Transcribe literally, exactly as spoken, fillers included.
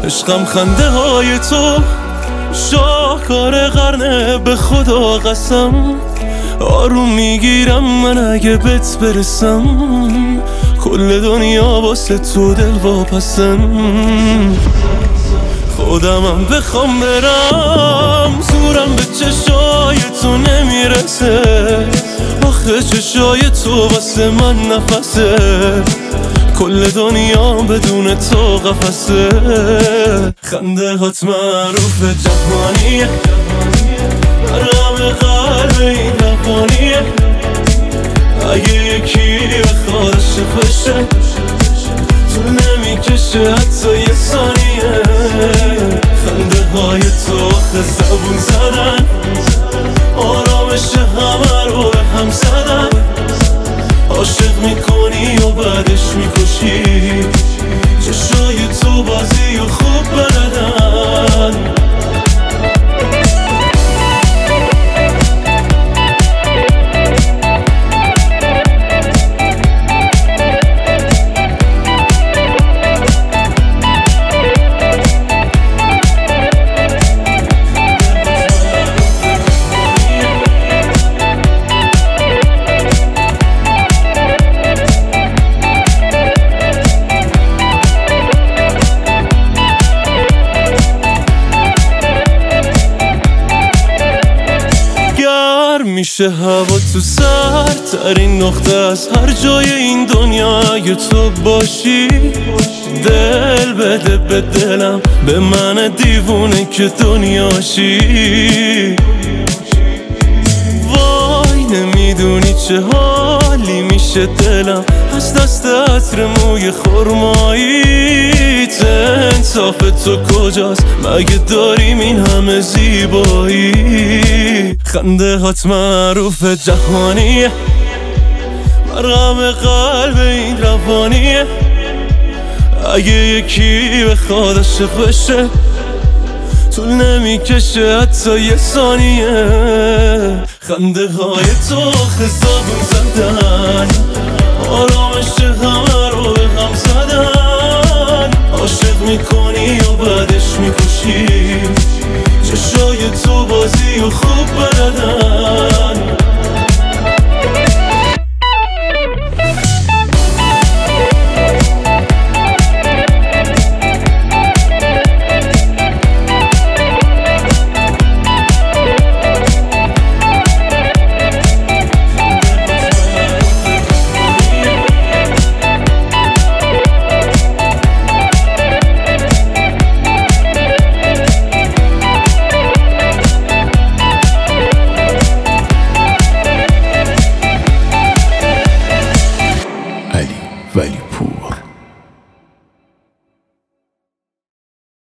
عشقم خنده های تو شاهکار قرنه، به خدا قسم آروم میگیرم من اگه بهت برسم. کل دنیا واسه تو دل واپسم. خودمم بخوام برم زورم به چشای تو نمیرسه. آخه چشای تو واسه من نفسه. کل دنیا بدون تو قفسه. خنده هات معروف جهانیه، غم قلب این روانیه. اگه یکی بخواد عاشق بشه طول نمیکشه حتی یه ثانیه. خنده های تو آخه زبون زدن، آرامش همه رو به هم زدن. عاشق میکنی و بعدش میکشی، چشای تو بازی و خوب بلدن. میشه هوا تو سر ترین نقطه از هر جای این دنیا اگه تو باشی. دل بده به دلم، به من دیوونه که دنیاشی. وای نمیدونی چه حالی میشه دلم از دست عطر موی خرماییت. انصاف تو کجاست مگه داریم این همه زیبایی؟ خنده هات معروف جهانیه، مرهم قلب این روانیه. اگه یکی بخواد عاشق بشه طول نمیکشه حتی یه ثانیه. خنده های تو آخه زبون زدن، آرامش همه رو به هم زدن. عاشق میکنی و بعدش میکشی، چشای تو بازی و خوب بلدن.